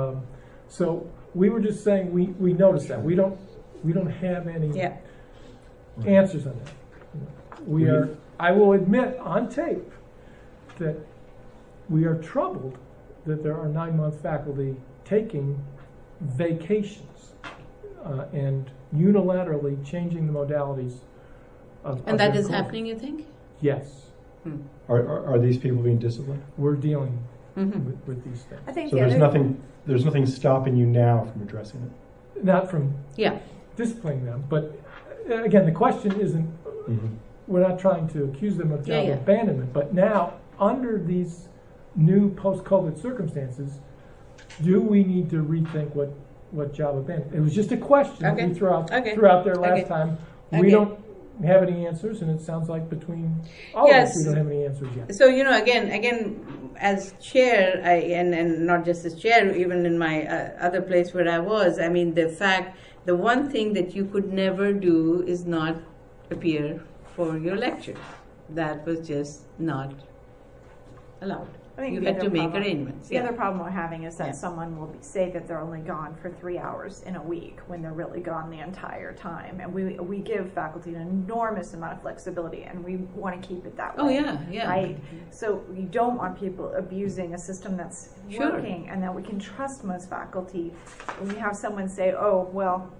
So we were just saying we noticed that. We don't have any answers on that. We are. I will admit on tape that we are troubled that there are 9-month faculty taking vacations and unilaterally changing the modalities of And that their is course. happening, you think? Yes. Are these people being disciplined? We're dealing with these things. I think So the there's other nothing stopping you now from addressing it. Not from disciplining them, but again, the question isn't, we're not trying to accuse them of job abandonment, but now, under these new post-COVID circumstances, do we need to rethink what job abandonment? It was just a question that we threw out there last time. We don't have any answers, and it sounds like between all of us, we don't have any answers yet. So, again, as chair, and not just as chair, even in my other place where I was, I mean, the one thing that you could never do is not appear for your lecture. That was just not allowed. I think You the had other to make problem- arrangements. The other problem we're having is that someone will say that they're only gone for 3 hours in a week when they're really gone the entire time. And we give faculty an enormous amount of flexibility, and we want to keep it that way. Oh, yeah. Right? So we don't want people abusing a system that's working and that we can trust most faculty. When we have someone say, oh, well,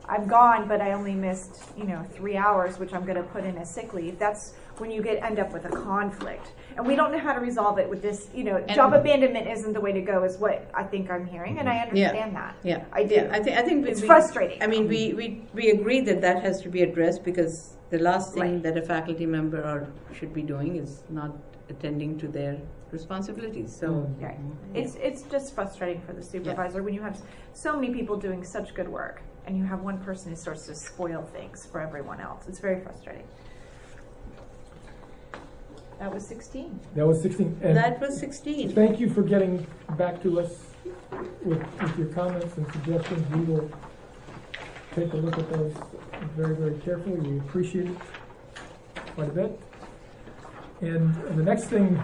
I'm gone, but I only missed, 3 hours, which I'm going to put in as sick leave. That's when you end up with a conflict. And we don't know how to resolve it with this, job abandonment isn't the way to go, is what I think I'm hearing, and I understand that. Yeah, I do. Yeah, I think it's frustrating. I mean, we agree that has to be addressed, because the last thing that a faculty member should be doing is not attending to their responsibilities. So right. It's just frustrating for the supervisor when you have so many people doing such good work, and you have one person who starts to spoil things for everyone else. It's very frustrating. That was 16. That was 16. And that was 16. Thank you for getting back to us with your comments and suggestions. We will take a look at those very, very carefully. We appreciate it quite a bit. And the next thing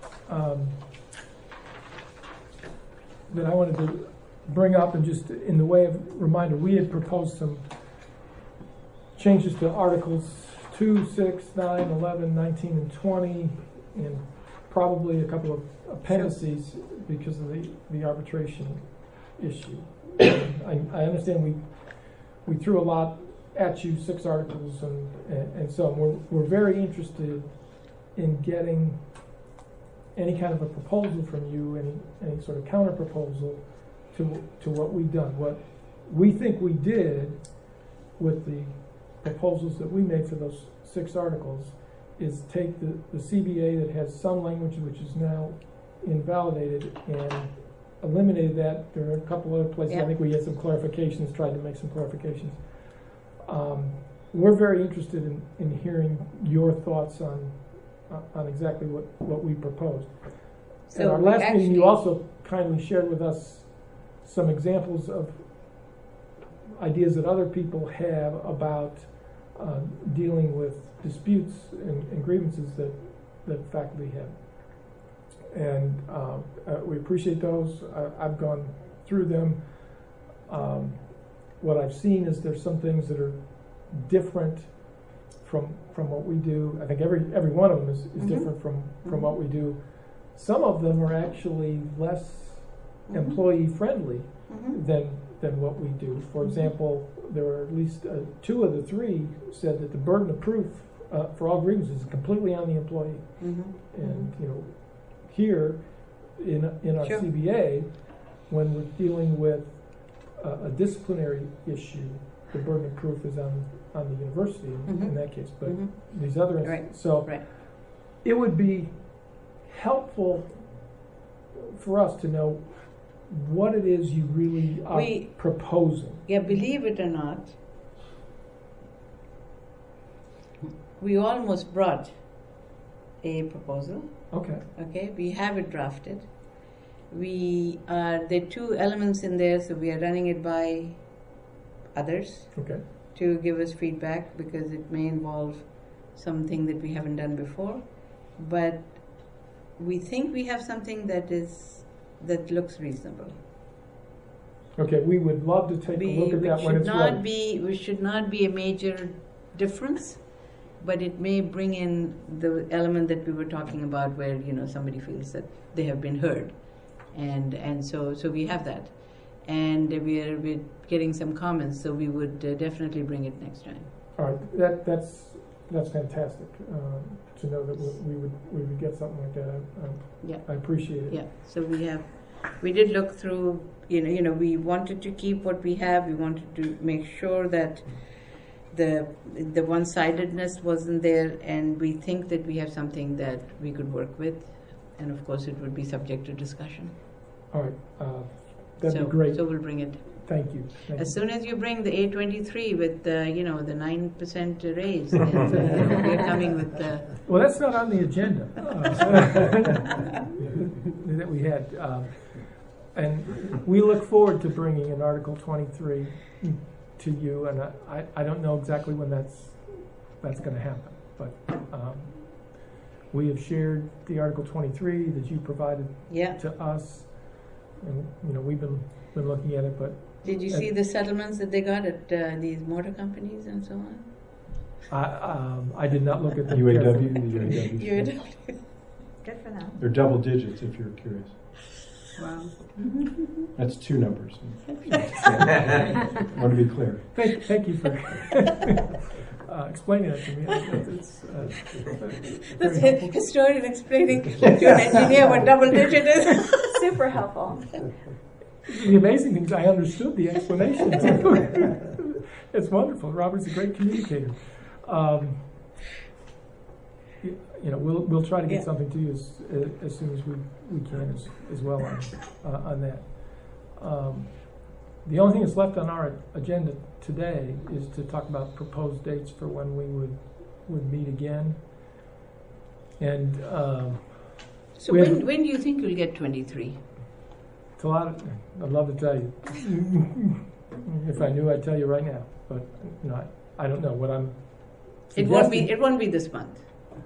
that I wanted to bring up, and just in the way of reminder, we had proposed some changes to Articles 2, 6, 9, 11, 19, and 20, and probably a couple of appendices because of the arbitration issue. I understand we threw a lot at you, 6 articles, and so on. We're very interested in getting any kind of a proposal from you, any sort of counter proposal to what we've done. What we think we did with the proposals that we made for those 6 articles is take the CBA that has some language which is now invalidated and eliminated that. There are a couple other places I think we had some clarifications, tried to make some clarifications. We're very interested in hearing your thoughts on exactly what we proposed. So at our last meeting, you also kindly shared with us some examples of ideas that other people have about dealing with disputes and grievances that faculty have. And we appreciate those. I've gone through them. What I've seen is there's some things that are different from what we do. I think every one of them is different from what we do. Some of them are actually less employee friendly than what we do. For example, there are at least 2 of the 3 said that the burden of proof for all grievances is completely on the employee. And here in our CBA, when we're dealing with a disciplinary issue, the burden of proof is on the university in that case. But these other instances, it would be helpful for us to know what it is you really are proposing. Yeah, believe it or not, we almost brought a proposal. Okay, we have it drafted. There are 2 elements in there, so we are running it by others to give us feedback, because it may involve something that we haven't done before. But we think we have something that looks reasonable. Okay, we would love to take a look at that when it's ready. We should not be a major difference, but it may bring in the element that we were talking about, where somebody feels that they have been heard, and so we have that, and we're getting some comments, so we would definitely bring it next time. All right, that's fantastic to know that we would get something like that. I appreciate it. Yeah, so we did look through. We wanted to keep what we have. We wanted to make sure that the one-sidedness wasn't there, and we think that we have something that we could work with, and of course it would be subject to discussion. All right, that'd be great. So we'll bring it. Thank you. As soon as you bring the A23 with the 9% raise, then we're coming with the. Well, that's not on the agenda that we had, and we look forward to bringing in Article 23 to you. And I don't know exactly when that's going to happen, but we have shared the Article 23 that you provided to us, and we've been looking at it, but. Did you see the settlements that they got at these motor companies and so on? I did not look at the UAW. Good for them. They're double digits, if you're curious. Wow. That's two numbers. I want to be clear. Thank you for explaining that to me. It's That's very a helpful. historian explaining to an engineer what double digit is. Super helpful. The amazing thing is I understood the explanation. It's wonderful. Robert's a great communicator. We'll try to get something to you as soon as we can as well on that. The only thing that's left on our agenda today is to talk about proposed dates for when we would meet again. And So when do you think you'll get 23? it's a lot. I'd love to tell you. If I knew, I'd tell you right now. But I don't know what I'm. It won't be this month.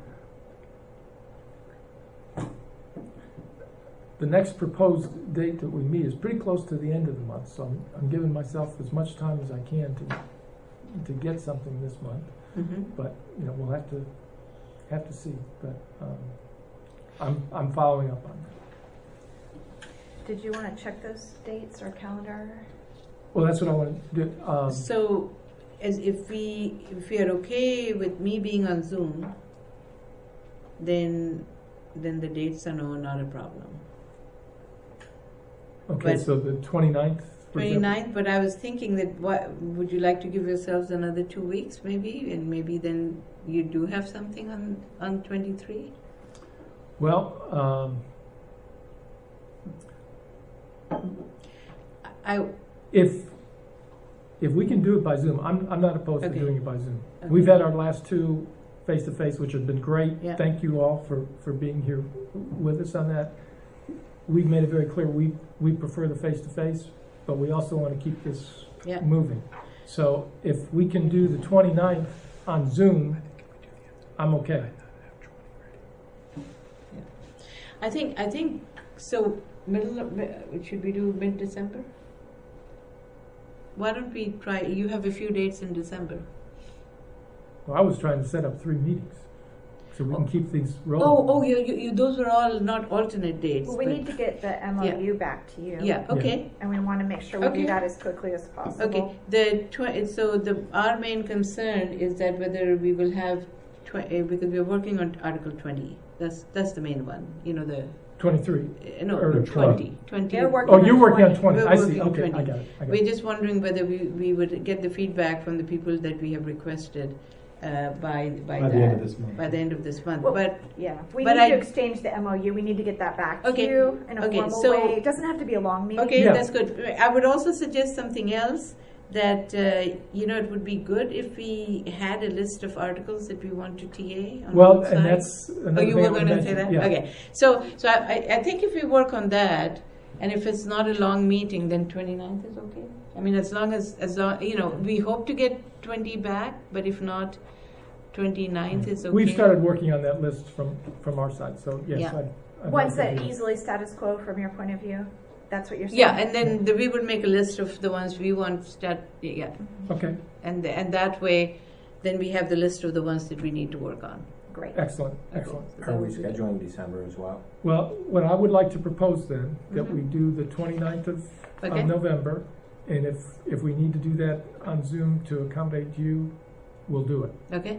The next proposed date that we meet is pretty close to the end of the month, so I'm giving myself as much time as I can to get something this month. Mm-hmm. But we'll have to see. But I'm following up on that. Did you want to check those dates or calendar? Well, that's what I want to do. So, as if we are okay with me being on Zoom, then the dates are not a problem. Okay, but- so the 29th. 29th, but I was thinking that would you like to give yourselves another 2 weeks maybe, and maybe then you do have something on 23? Well, if we can do it by Zoom, I'm not opposed Okay. to doing it by Zoom. Okay. We've had our last two face-to-face, which have been great. Yeah. Thank you all for being here with us on that. We've made it very clear we prefer the face-to-face, but we also want to keep this Yeah. moving. So if we can do the 29th on Zoom, I'm okay. I think so. Should we do mid-December? Why don't we try? You have a few dates in December. Well, I was trying to set up 3 meetings so we can keep things rolling. You those were all not alternate dates. Well, we but- need to get the MOU back to you. Yeah. Okay. And we want to make sure we Okay. do that as quickly as possible. Okay. Our main concern is that whether we will have because we are working on Article 20. That's the main one. The 23. no Or 20. 20. They're working Oh, you're working on 20. We're I see. working on Okay, 20. I got it. We're just wondering whether we would get the feedback from the people that we have requested by By the end of this month. By the end of this month. Well, But Yeah, we But need I- to exchange the MOU. We need to get that back to Okay. you in a Okay, formal so- way. It doesn't have to be a long meeting. okay, Yeah. that's good. I would also suggest something else that it would be good if we had a list of articles that we want to TA on Well, both and sides. that's another You thing I were would going to say mention. that? Yeah. Okay. So I think if we work on that, and if it's not a long meeting, then 29th is okay. I mean, as long we hope to get 20 back, but if not, 29th is okay. We've started working on that list from our side, so yes. Yeah. I'd Ones like to that do easily status quo from your point of view. That's what you're saying. Yeah, and then we would make a list of the ones we want. Okay, And that way, then we have the list of the ones that we need to work on. Great. excellent. Are we scheduling December as well? Well, what I would like to propose then, that Mhm. we do the 29th of Okay. November, and if we need to do that on Zoom to accommodate you, we'll do it. Okay.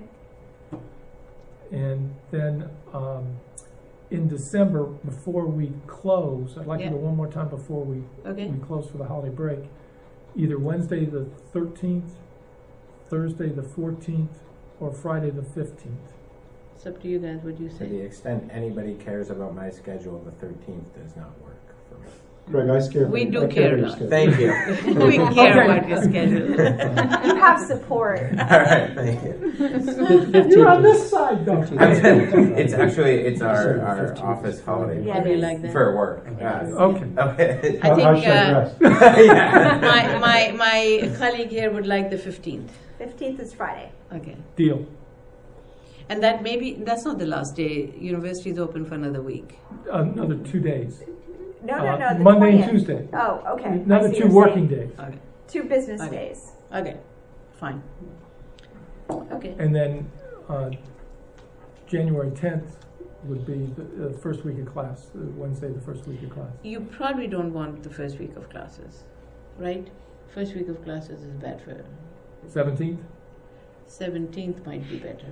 And then in December, before we close, I'd like Yeah. to go one more time before we Okay. close for the holiday break. Either Wednesday the 13th, Thursday the 14th, or Friday the 15th. It's up to you guys. What do you To say? the extent anybody cares about my schedule, the 13th does not work for me. Greg, We do I care your about schedule. Thank you. We care Okay. about your schedule. You have support. All right, thank you. You're on this side, don't you? It's our office holiday Yeah. How do you like that? for work. Okay. Okay. I think How should I dress? Yeah. my colleague here would like the 15th. 15th is Friday. Okay. Deal. And that's not the last day. University is open for another week. Another 2 days. No, the Monday 20th. and Tuesday. Oh, okay. I Another see 2 you're working saying days. Okay. 2 business Okay. days. Okay. Fine. Okay. And then January 10th, would be the first week of class, Wednesday, the first week of class. You probably don't want the first week of classes, right? First week of classes is bad for 17th? 17th might be better.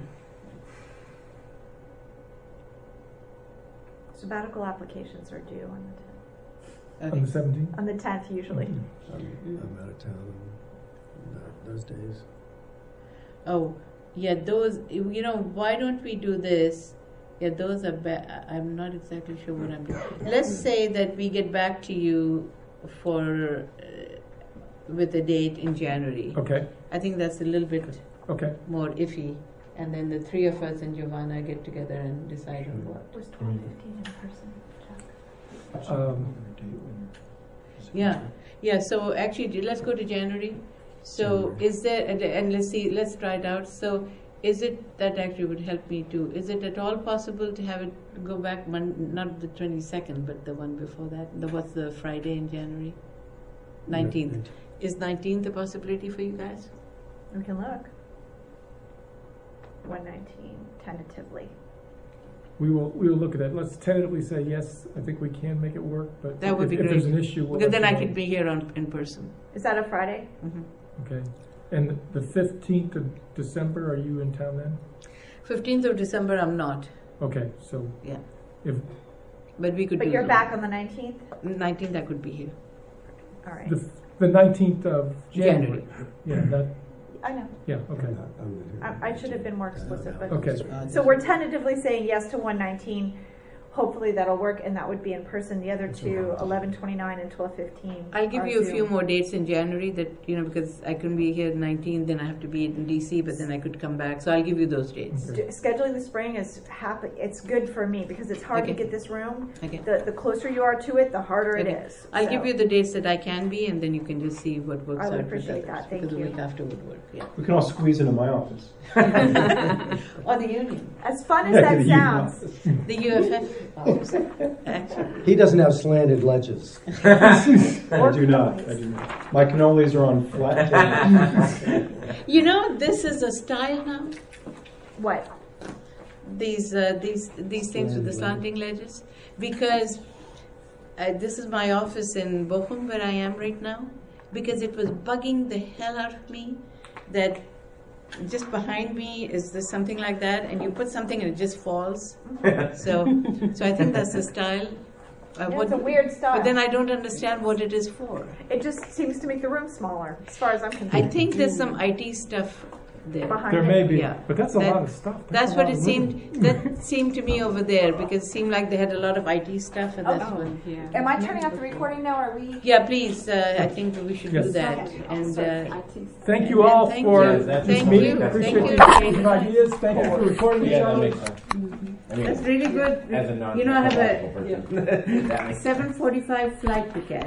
Sabbatical applications are due on the 10th. On the 17th? On the 10th usually. I'm out of town on those days. Oh, yeah, those, why don't we do this? Yeah, those are I'm not exactly sure what I'm doing. Let's say that we get back to you for, with a date in January. Okay, I think that's a little bit okay. more iffy. And then the three of us and Giovanna get together and decide on what. Was 12:15 in person, Chuck? Yeah, so actually, let's go to January. So is there, and let's try it out. So is it, that actually would help me too, is it at all possible to have it go back, not the 22nd, but the one before that? What's the Friday in January? 19th. Is 19th a possibility for you guys? We can look. 119 tentatively. We will look at that. Let's tentatively say, yes, I think we can make it work, but That would be if great. there's an issue, we'll Because let then I you know. could be here in person. Is that a Friday? Mm-hmm. Okay. And the 15th of December, are you in town then? 15th of December, I'm not. Okay, so Yeah. if But we could But do you're Zoom. back on the 19th? 19th, I could be here. All right. the 19th of January. Yeah, that, I know. yeah, okay. I should have been more explicit, but. Okay. So we're tentatively saying yes to 119. Hopefully that'll work, and that would be in person. The other two, 11:29 and 12:15. I'll give are you a few Zoom. more dates in January that, because I couldn't be here 19th, then I have to be in DC, but then I could come back. So I'll give you those dates. Okay. Scheduling the spring is happy. It's good for me because it's hard to Okay. get this room. Okay. The closer you are to it, the harder it Okay. is. I'll So give you the dates that I can be, and then you can just see what works I would out. with appreciate others, that. Thank because you. the week after would work, yeah. We can all squeeze into my office. Or the union, As fun as that The sounds. the UFF office, actually. He doesn't have slanted ledges. I do not. My cannolis are on flat tables. This is a style now. What? These things with the slanting ledges, because this is my office in Bochum where I am right now, because it was bugging the hell out of me that just behind me is there something like that, and you put something and it just falls. So I think that's the style. It's a weird style. But then I don't understand what it is for. It just seems to make the room smaller, as far as I'm concerned. I think there's some IT stuff there. Behind There it. may be, Yeah. but that's a That- lot of stuff. That's a what lot it of seemed. living. That seemed to me over there, because it seemed like they had a lot of IT stuff, and that's what. Am I turning off the recording now? Are we? Yeah, please. I think we should do Yes. that. Okay. And Thank you all Thank for you. this Thank meeting. you. Appreciate Thank you you. giving ideas. Thank you for recording each Yeah, that other. makes sense. I mean, that's really good. as a I have a non-technological person. 7:45 flight to catch.